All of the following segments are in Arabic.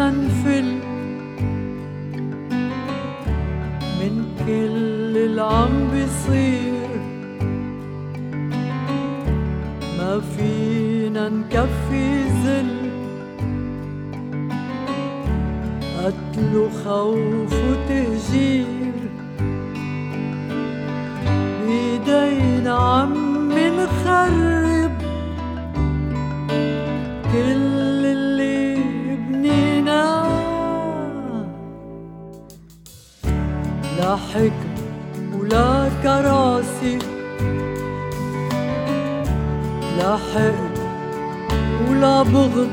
ننفل من كل العم بيصير، ما فينا نكفي ذل قتل وخوف وتهجير، بيدينا عم نخرب كل اللي بنيناه، لا حكم ولا كراسي، لا حقد ولا بغض،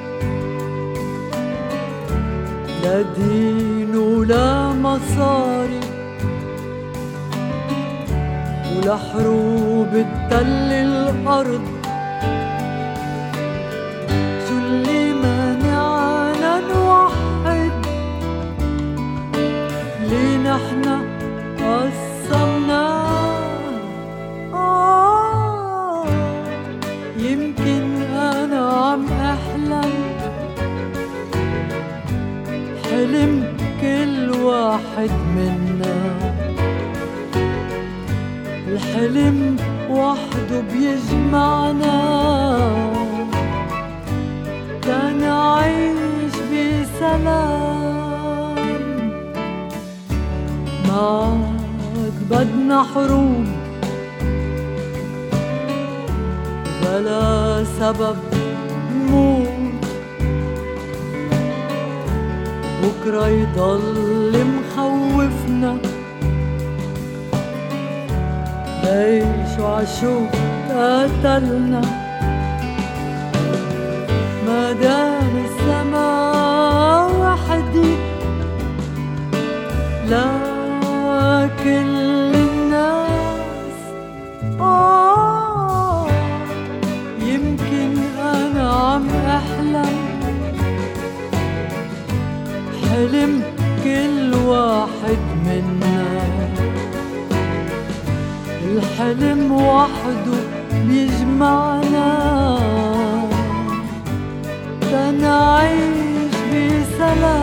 لا دين ولا مصاري، ولا حروب تتل الأرض. شو اللي مانعنا نوحد اللي نحنا قسمناه؟ يمكن أنا عم أحلم حلم كل واحد منا، الحلم وحده بيجمعنا تنعيش بسلام. ما عاد بدنا حروب بلا سبب نموت، بكرة يضل مخوفنا ليش وعشو قتلنا، ما دام السما وحدي لا كل الناس. يمكن أنا عم أحلم حلم كل واحد منا، الحلم وحده بيجمعنا تنعيش بسلام.